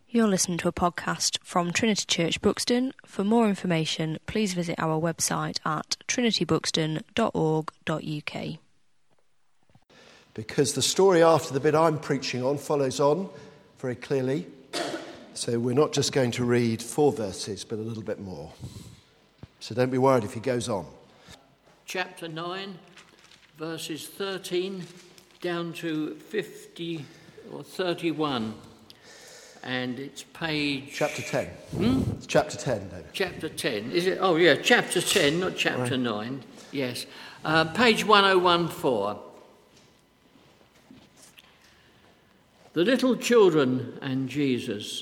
You're listening to a podcast from Trinity Church Buxton. For more information, please visit our website at trinitybuxton.org.uk. Because the story after the bit I'm preaching on follows on very clearly. So we're not just going to read 4 verses, but a little bit more. So don't be worried if he goes on. Chapter 9, verses 13 down to 50 or 31. And it's page... Chapter 10. It's chapter 10, David. Chapter 10. Is it? Oh, yeah, chapter 10, not chapter 9. Yes. Page 1014. The little children and Jesus.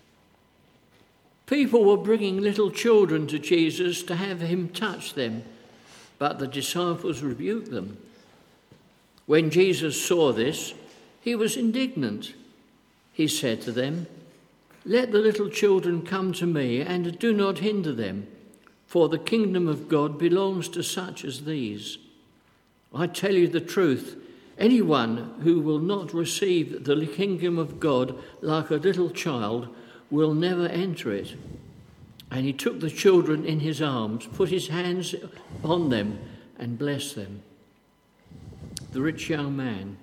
People were bringing little children to Jesus to have him touch them, but the disciples rebuked them. When Jesus saw this, he was indignant. He said to them, "Let the little children come to me, and do not hinder them, for the kingdom of God belongs to such as these. I tell you the truth, anyone who will not receive the kingdom of God like a little child will never enter it." And he took the children in his arms, put his hands on them, and blessed them. The rich young man.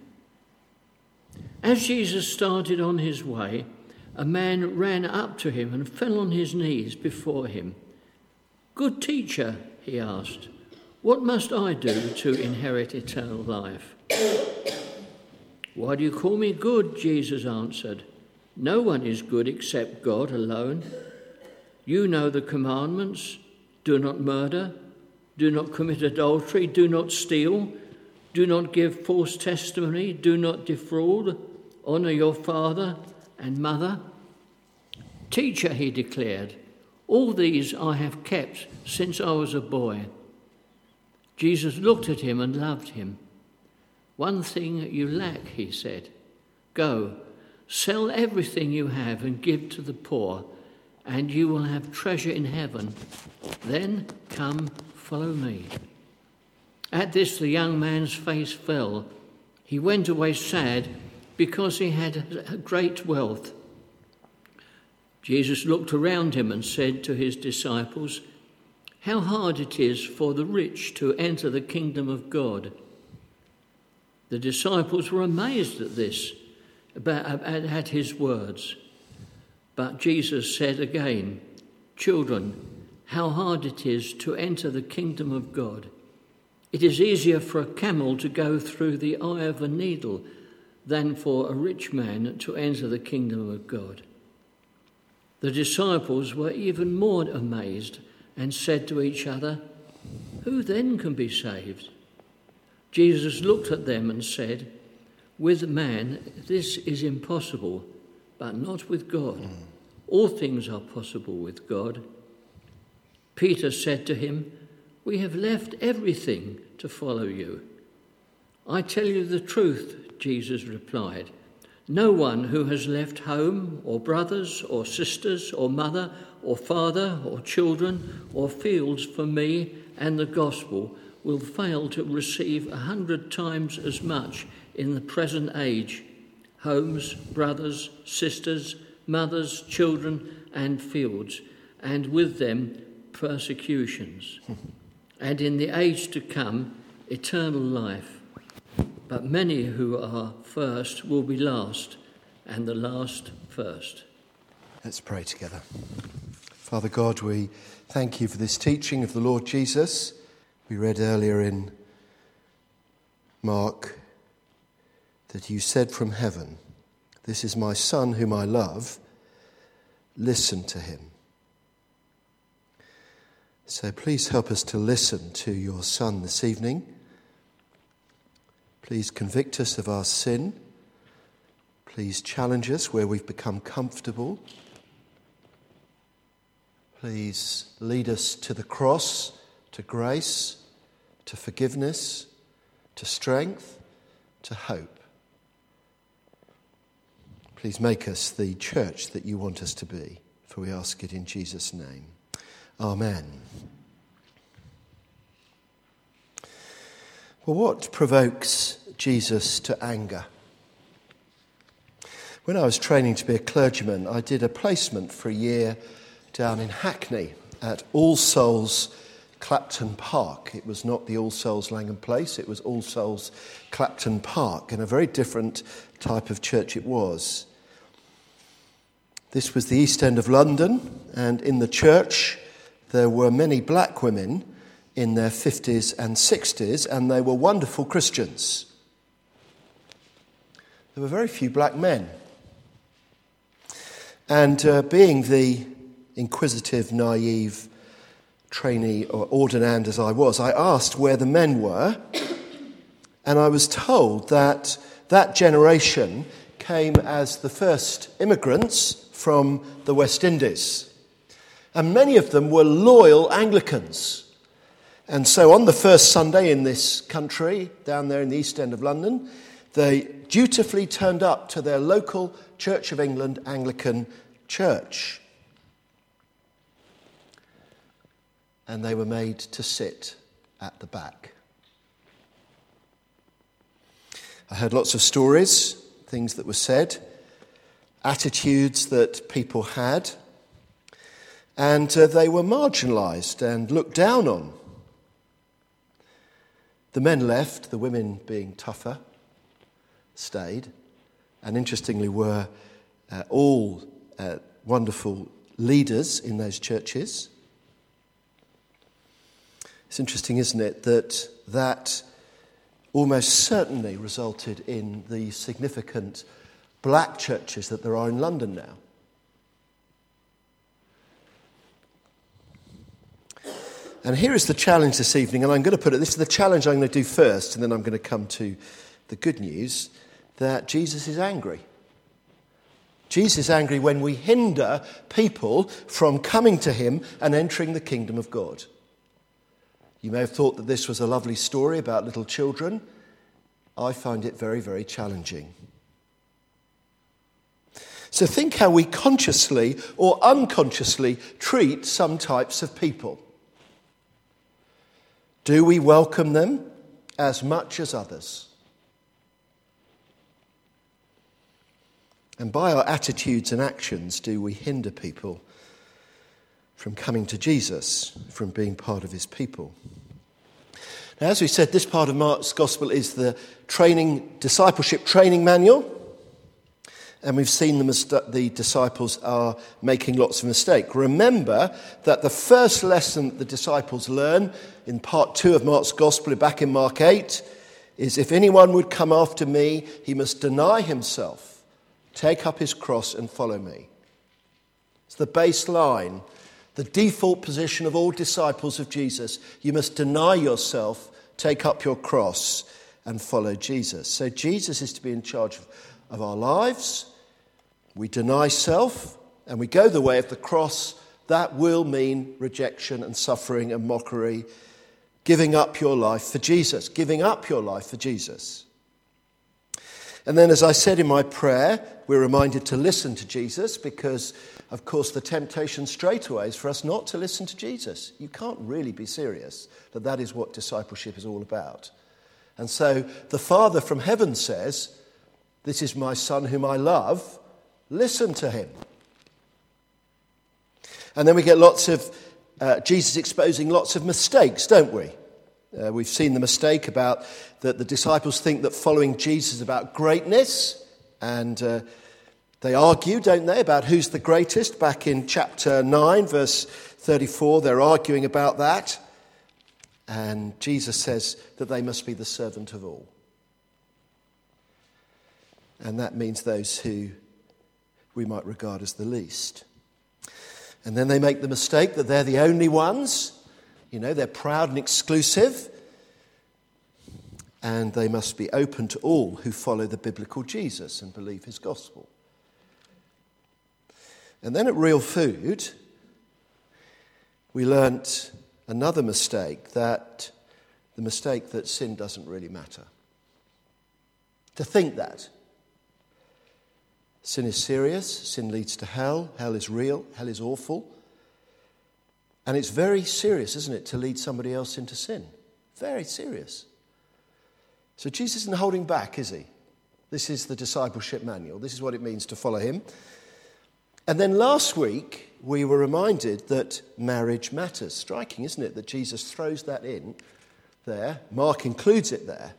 As Jesus started on his way, a man ran up to him and fell on his knees before him. "Good teacher," he asked, "what must I do to inherit eternal life?" "Why do you call me good?" Jesus answered. "No one is good except God alone. You know the commandments. Do not murder. Do not commit adultery. Do not steal. Do not give false testimony. Do not defraud. Honour your father and mother." "Teacher," he declared, "all these I have kept since I was a boy." Jesus looked at him and loved him. "One thing you lack," he said. "Go, sell everything you have and give to the poor, and you will have treasure in heaven. Then come, follow me." At this, the young man's face fell. He went away sad because he had great wealth. Jesus looked around him and said to his disciples, "How hard it is for the rich to enter the kingdom of God." The disciples were amazed at this, at his words. But Jesus said again, "Children, how hard it is to enter the kingdom of God. It is easier for a camel to go through the eye of a needle than for a rich man to enter the kingdom of God." The disciples were even more amazed and said to each other, "Who then can be saved?" Jesus looked at them and said, "With man this is impossible, but not with God. All things are possible with God." Peter said to him, "We have left everything to follow you." "I tell you the truth," Jesus replied. "No one who has left home or brothers or sisters or mother or father or children or fields for me and the gospel will fail to receive 100 times as much in the present age, homes, brothers, sisters, mothers, children and fields, and with them persecutions. And in the age to come, eternal life. But many who are first will be last, and the last first." Let's pray together. Father God, we thank you for this teaching of the Lord Jesus. We read earlier in Mark that you said from heaven, "This is my Son whom I love. Listen to him." So please help us to listen to your Son this evening. Please convict us of our sin. Please challenge us where we've become comfortable. Please lead us to the cross, to grace, to forgiveness, to strength, to hope. Please make us the church that you want us to be, for we ask it in Jesus' name. Amen. Well, what provokes Jesus to anger? When I was training to be a clergyman, I did a placement for a year down in Hackney at All Souls Clapton Park. It was not the All Souls Langham Place, it was All Souls Clapton Park, and a very different type of church it was. This was the East End of London, and in the church there were many black women in their 50s and 60s, and they were wonderful Christians. There were very few black men. And being the inquisitive, naive trainee or ordinand as I was, I asked where the men were, and I was told that that generation came as the first immigrants from the West Indies. And many of them were loyal Anglicans. And so on the first Sunday in this country, down there in the East End of London, they dutifully turned up to their local Church of England Anglican church. And they were made to sit at the back. I heard lots of stories, things that were said, attitudes that people had, and they were marginalised and looked down on. The men left, the women being tougher stayed, and interestingly were all wonderful leaders in those churches. It's interesting, isn't it, that almost certainly resulted in the significant black churches that there are in London now. And here is the challenge this evening, and I'm going to put it, this is the challenge I'm going to do first, and then I'm going to come to the good news, that Jesus is angry. Jesus is angry when we hinder people from coming to him and entering the kingdom of God. You may have thought that this was a lovely story about little children. I find it very, very challenging. So think how we consciously or unconsciously treat some types of people. Do we welcome them as much as others? And by our attitudes and actions, do we hinder people from coming to Jesus, from being part of his people? Now, as we said, this part of Mark's Gospel is the discipleship training manual. And we've seen the disciples are making lots of mistakes. Remember that the first lesson that the disciples learn in part 2 of Mark's Gospel, back in Mark 8, is if anyone would come after me, he must deny himself, take up his cross and follow me. It's the baseline, the default position of all disciples of Jesus. You must deny yourself, take up your cross and follow Jesus. So Jesus is to be in charge of our lives. We deny self and we go the way of the cross. That will mean rejection and suffering and mockery. Giving up your life for Jesus. Giving up your life for Jesus. And then, as I said in my prayer, we're reminded to listen to Jesus because, of course, the temptation straight away is for us not to listen to Jesus. You can't really be serious that that is what discipleship is all about. And so the Father from heaven says, "This is my Son whom I love, listen to him." And then we get lots of Jesus exposing lots of mistakes, don't we? We've seen the mistake about that the disciples think that following Jesus is about greatness, and they argue, don't they, about who's the greatest. Back in chapter 9, verse 34, they're arguing about that. And Jesus says that they must be the servant of all. And that means those who we might regard as the least. And then they make the mistake that they're the only ones. You know, they're proud and exclusive. And they must be open to all who follow the biblical Jesus and believe his gospel. And then at Real Food, we learnt another mistake, the mistake that sin doesn't really matter. To think that. Sin is serious, sin leads to hell is real, hell is awful. And it's very serious, isn't it, to lead somebody else into sin? Very serious. So Jesus isn't holding back, is he? This is the discipleship manual. This is what it means to follow him. And then last week, we were reminded that marriage matters. Striking, isn't it, that Jesus throws that in there. Mark includes it there.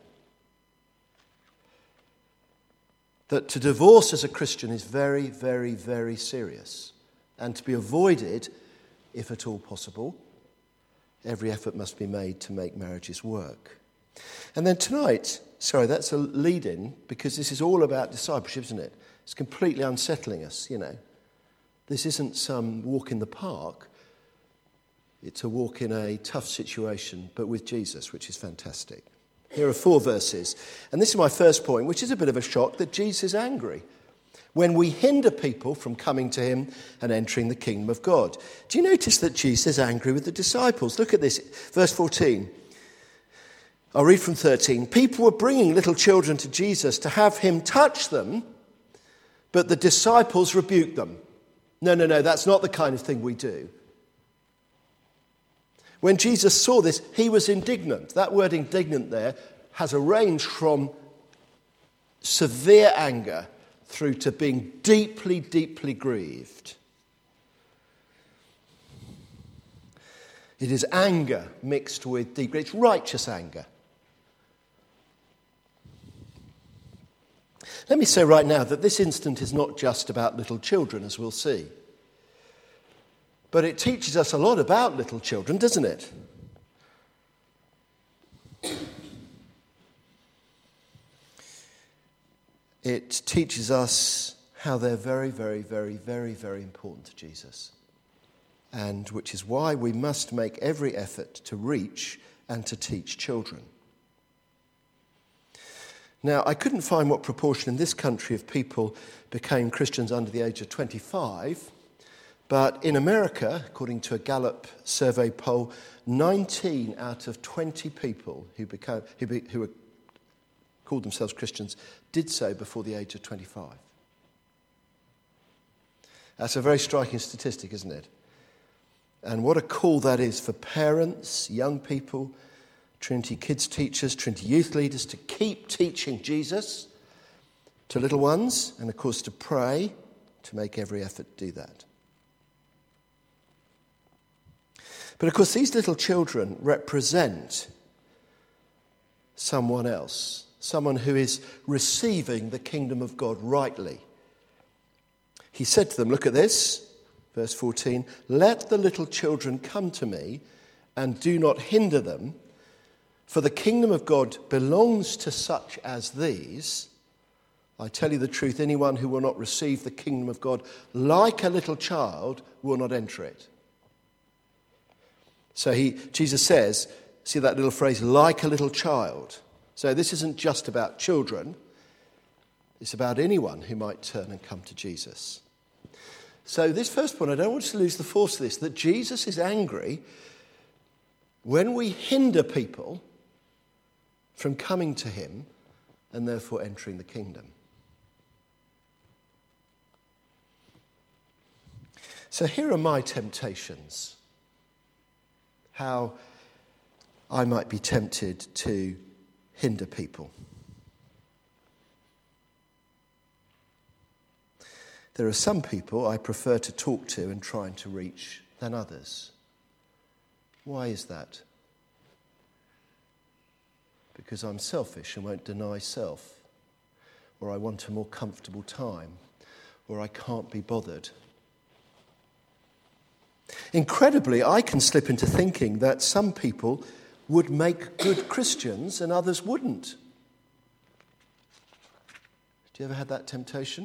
That to divorce as a Christian is very, very, very serious and to be avoided, if at all possible. Every effort must be made to make marriages work. And then tonight, that's a lead-in because this is all about discipleship, isn't it? It's completely unsettling us, you know. This isn't some walk in the park. It's a walk in a tough situation, but with Jesus, which is fantastic. Here are 4 verses. And this is my first point, which is a bit of a shock, that Jesus is angry when we hinder people from coming to him and entering the kingdom of God. Do you notice that Jesus is angry with the disciples? Look at this, verse 14. I'll read from 13. People were bringing little children to Jesus to have him touch them, but the disciples rebuked them. No, that's not the kind of thing we do. When Jesus saw this, he was indignant. That word indignant there has a range from severe anger through to being deeply, deeply grieved. It is anger mixed with deep grief. It's righteous anger. Let me say right now that this incident is not just about little children, as we'll see. But it teaches us a lot about little children, doesn't it? It teaches us how they're very, very, very, very, very important to Jesus. And which is why we must make every effort to reach and to teach children. Now, I couldn't find what proportion in this country of people became Christians under the age of 25. But in America, according to a Gallup survey poll, 19 out of 20 people who called themselves Christians did so before the age of 25. That's a very striking statistic, isn't it? And what a call that is for parents, young people, Trinity Kids teachers, Trinity Youth leaders to keep teaching Jesus to little ones and, of course, to pray to make every effort to do that. But, of course, these little children represent someone else, someone who is receiving the kingdom of God rightly. He said to them, look at this, verse 14, "Let the little children come to me and do not hinder them, for the kingdom of God belongs to such as these. I tell you the truth, anyone who will not receive the kingdom of God like a little child will not enter it." So Jesus says, see that little phrase, like a little child. So this isn't just about children. It's about anyone who might turn and come to Jesus. So this first point, I don't want us to lose the force of this, that Jesus is angry when we hinder people from coming to him and therefore entering the kingdom. So here are my temptations. How I might be tempted to hinder people. There are some people I prefer to talk to and trying to reach than others. Why is that? Because I'm selfish and won't deny self, or I want a more comfortable time, or I can't be bothered. Incredibly, I can slip into thinking that some people would make good Christians and others wouldn't. Do you ever have that temptation?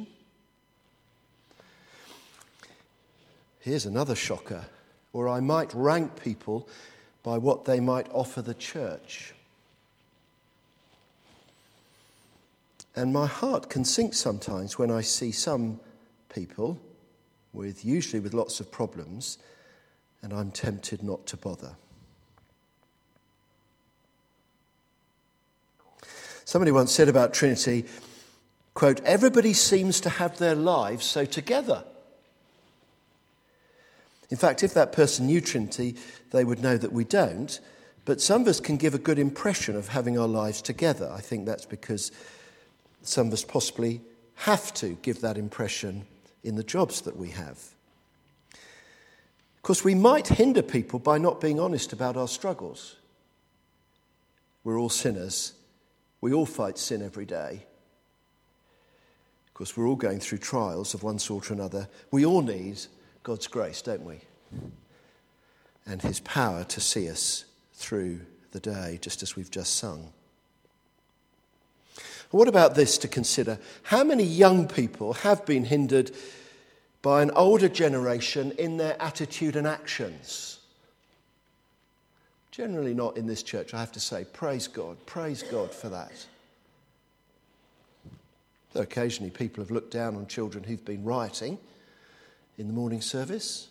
Here's another shocker. Or I might rank people by what they might offer the church. And my heart can sink sometimes when I see some people, usually with lots of problems, and I'm tempted not to bother. Somebody once said about Trinity, quote, "Everybody seems to have their lives so together." In fact, if that person knew Trinity, they would know that we don't. But some of us can give a good impression of having our lives together. I think that's because Some of us possibly have to give that impression in the jobs that we have. Of course, we might hinder people by not being honest about our struggles. We're all sinners. We all fight sin every day. Of course, we're all going through trials of one sort or another. We all need God's grace, don't we? And his power to see us through the day, just as we've just sung. What about this to consider? How many young people have been hindered by an older generation in their attitude and actions? Generally not in this church, I have to say. Praise God for that. Though occasionally people have looked down on children who've been rioting in the morning service.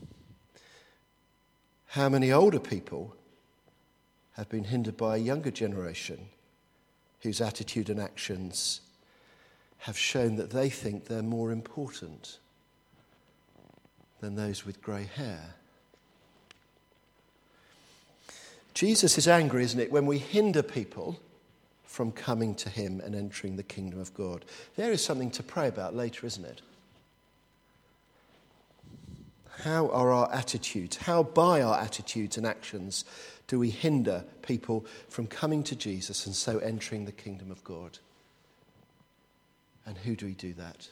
How many older people have been hindered by a younger generation whose attitude and actions have shown that they think they're more important than those with grey hair? Jesus is angry, isn't it, when we hinder people from coming to him and entering the kingdom of God. There is something to pray about later, isn't it? How are our attitudes? How by our attitudes and actions do we hinder people from coming to Jesus and so entering the kingdom of God? And who do we do that?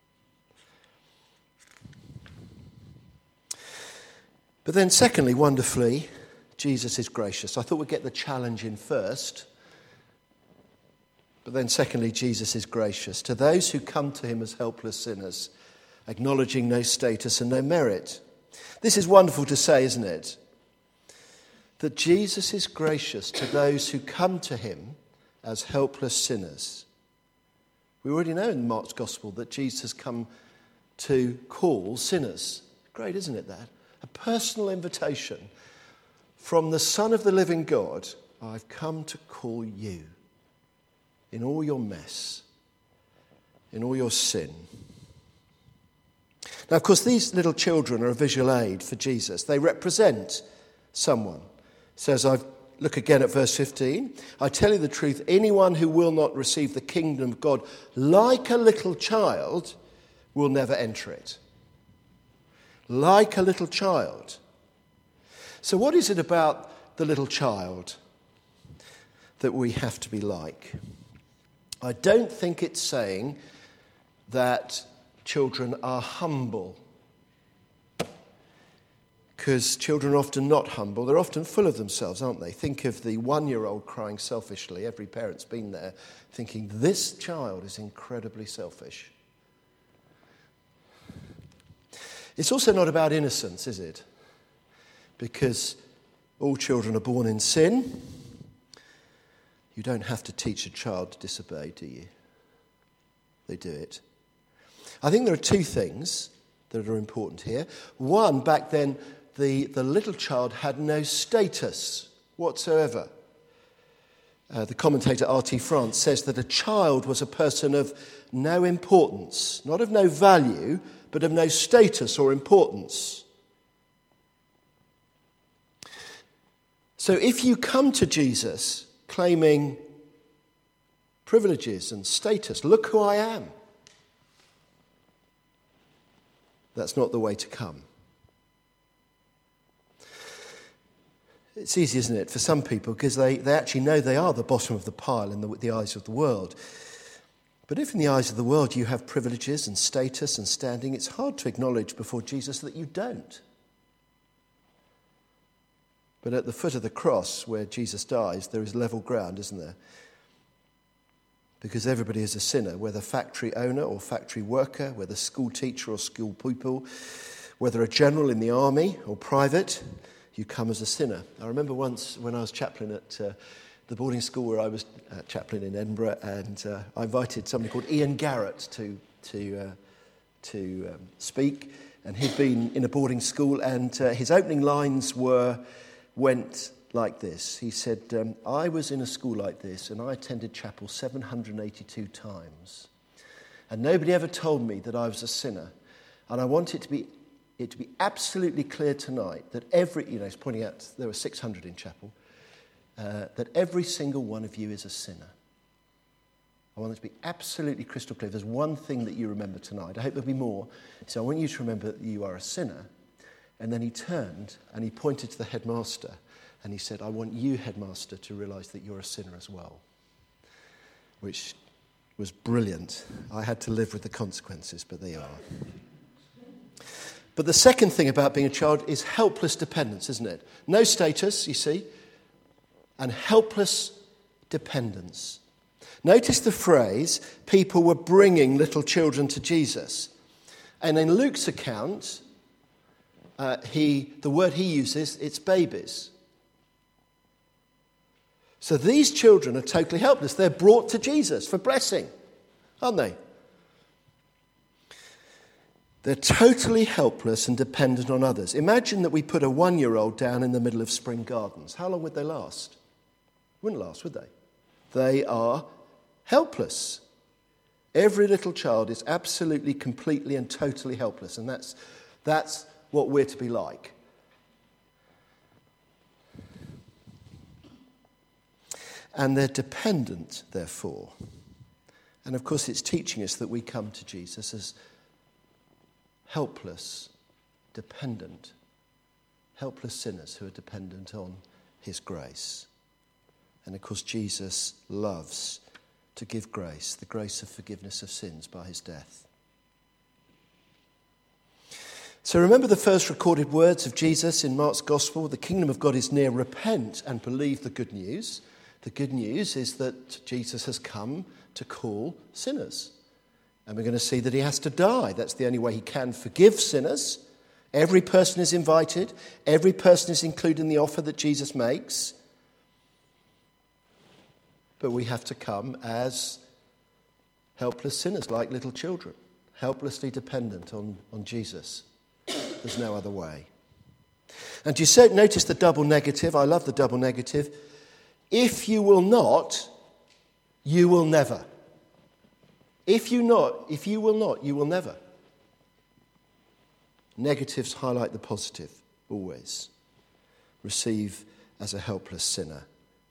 But then secondly, wonderfully, Jesus is gracious. I thought we'd get the challenge in first. But then secondly, Jesus is gracious to those who come to him as helpless sinners, acknowledging no status and no merit. This is wonderful to say, isn't it? That Jesus is gracious to those who come to him as helpless sinners. We already know in Mark's Gospel that Jesus has come to call sinners. Great, isn't it, that? A personal invitation from the Son of the living God. I've come to call you in all your mess, in all your sin. Now, of course, these little children are a visual aid for Jesus. They represent someone. It says, look again at verse 15. I tell you the truth, anyone who will not receive the kingdom of God like a little child will never enter it. Like a little child. So what is it about the little child that we have to be like? I don't think it's saying that children are humble. Because children are often not humble. They're often full of themselves, aren't they? Think of the 1-year-old crying selfishly. Every parent's been there thinking, this child is incredibly selfish. It's also not about innocence, is it? Because all children are born in sin. You don't have to teach a child to disobey, do you? They do it. I think there are two things that are important here. One, back then, the little child had no status whatsoever. The commentator R.T. France says that a child was a person of no importance, not of no value, but of no status or importance. So if you come to Jesus claiming privileges and status, look who I am, that's not the way to come. It's easy, isn't it, for some people, because they actually know they are the bottom of the pile in the eyes of the world. But if in the eyes of the world you have privileges and status and standing, it's hard to acknowledge before Jesus that you don't. But at the foot of the cross where Jesus dies, there is level ground, isn't there? Because everybody is a sinner, whether factory owner or factory worker, whether school teacher or school pupil, whether a general in the army or private, you come as a sinner. I remember once when I was chaplain at the boarding school where I was chaplain in Edinburgh, and I invited somebody called Ian Garrett to speak, and he'd been in a boarding school, and his opening lines went like this. He said, I was in a school like this, and I attended chapel 782 times, and nobody ever told me that I was a sinner, and I want it to be absolutely clear tonight that he's pointing out there were 600 in chapel, that every single one of you is a sinner. I want it to be absolutely crystal clear. There's one thing that you remember tonight. I hope there'll be more. So I want you to remember that you are a sinner. And then he turned and he pointed to the headmaster and he said, I want you, headmaster, to realise that you're a sinner as well. Which was brilliant. I had to live with the consequences, but they are. But the second thing about being a child is helpless dependence, isn't it? No status, you see, and helpless dependence. Notice the phrase, people were bringing little children to Jesus. And in Luke's account, the word he uses, it's babies. So these children are totally helpless. They're brought to Jesus for blessing, aren't they? They're totally helpless and dependent on others. Imagine that we put a 1-year-old down in the middle of Spring Gardens. How long would they last? Wouldn't last, would they? They are helpless. Every little child is absolutely, completely and totally helpless. And that's what we're to be like. And they're dependent, therefore. And of course, it's teaching us that we come to Jesus as helpless, dependent, helpless sinners who are dependent on his grace. And of course, Jesus loves to give grace, the grace of forgiveness of sins by his death. So remember the first recorded words of Jesus in Mark's Gospel, the kingdom of God is near, repent and believe the good news. The good news is that Jesus has come to call sinners. And we're going to see that he has to die. That's the only way he can forgive sinners. Every person is invited. Every person is included in the offer that Jesus makes. But we have to come as helpless sinners, like little children, helplessly dependent on Jesus. There's no other way. And do you notice the double negative? I love the double negative. If you will not, you will never. If you will not, you will never. Negatives highlight the positive, always. Receive as a helpless sinner.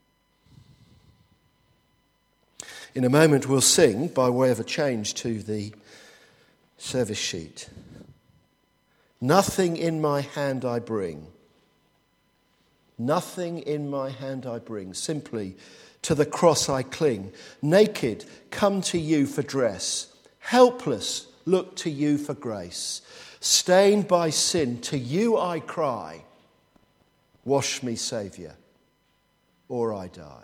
In a moment we'll sing, by way of a change to the service sheet. Nothing in my hand I bring. Nothing in my hand I bring. Simply to the cross I cling. Naked, come to you for dress. Helpless, look to you for grace. Stained by sin, to you I cry. Wash me, Saviour, or I die.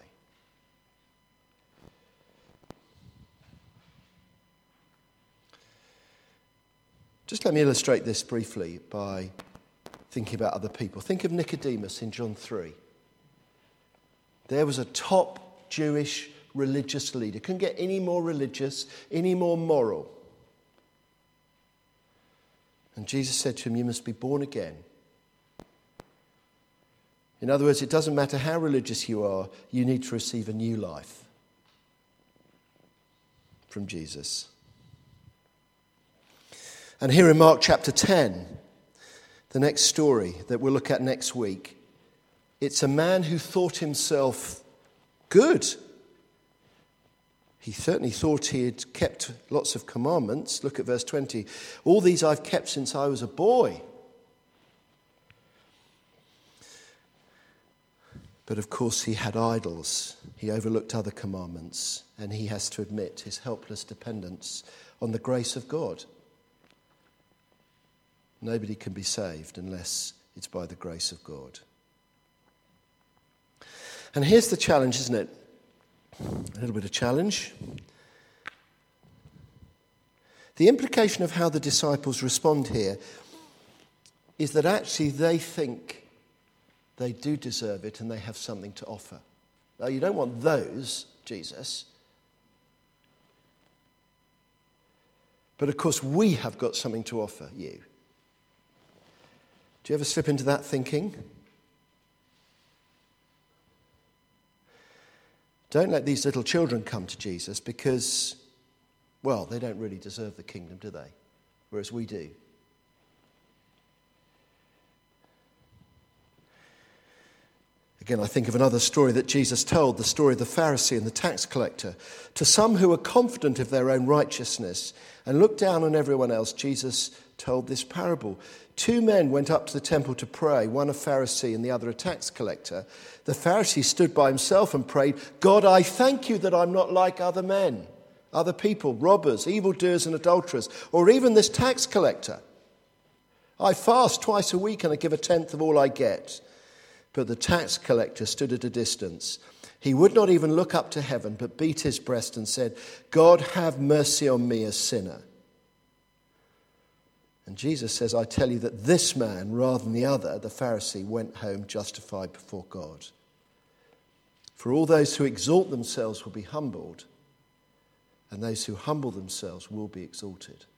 Just let me illustrate this briefly by thinking about other people. Think of Nicodemus in John 3. There was a top Jewish religious leader. Couldn't get any more religious, any more moral. And Jesus said to him, you must be born again. In other words, it doesn't matter how religious you are, you need to receive a new life from Jesus. And here in Mark chapter 10, the next story that we'll look at next week, it's a man who thought himself good. He certainly thought he had kept lots of commandments. Look at verse 20. All these I've kept since I was a boy. But of course he had idols. He overlooked other commandments. And he has to admit his helpless dependence on the grace of God. Nobody can be saved unless it's by the grace of God. And here's the challenge, isn't it? A little bit of challenge. The implication of how the disciples respond here is that actually they think they do deserve it and they have something to offer. Now, you don't want those, Jesus. But of course, we have got something to offer you. Do you ever slip into that thinking? Don't let these little children come to Jesus because, well, they don't really deserve the kingdom, do they? Whereas we do. A Again, I think of another story that Jesus told, the story of the Pharisee and the tax collector. To some who were confident of their own righteousness and looked down on everyone else, Jesus told this parable. 2 men went up to the temple to pray, one a Pharisee and the other a tax collector. The Pharisee stood by himself and prayed, "God, I thank you that I'm not like other men, other people, robbers, evildoers and adulterers, or even this tax collector. I fast twice a week and I give a tenth of all I get." But the tax collector stood at a distance. He would not even look up to heaven, but beat his breast and said, "God, have mercy on me, a sinner." And Jesus says, "I tell you that this man, rather than the other, the Pharisee, went home justified before God. For all those who exalt themselves will be humbled, and those who humble themselves will be exalted."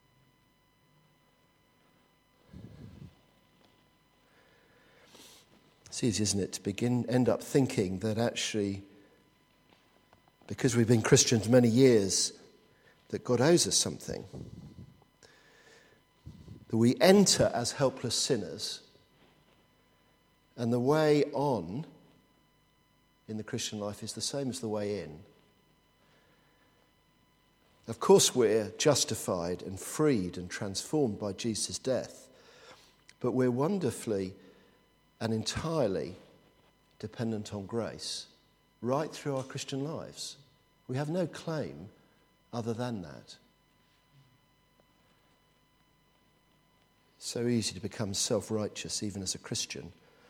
It's easy, isn't it, to end up thinking that actually, because we've been Christians many years, that God owes us something. That we enter as helpless sinners, and the way on in the Christian life is the same as the way in. Of course, we're justified and freed and transformed by Jesus' death, but we're wonderfully and entirely dependent on grace right through our Christian lives. We have no claim other than that. It's so easy to become self-righteous even as a Christian.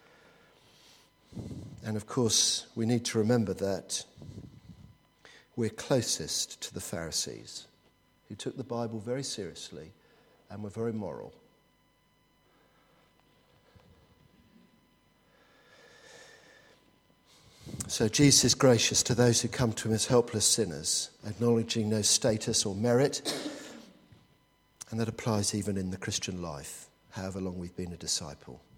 And of course, we need to remember that we're closest to the Pharisees, who took the Bible very seriously and were very moral. So Jesus is gracious to those who come to him as helpless sinners, acknowledging no status or merit, and that applies even in the Christian life, however long we've been a disciple.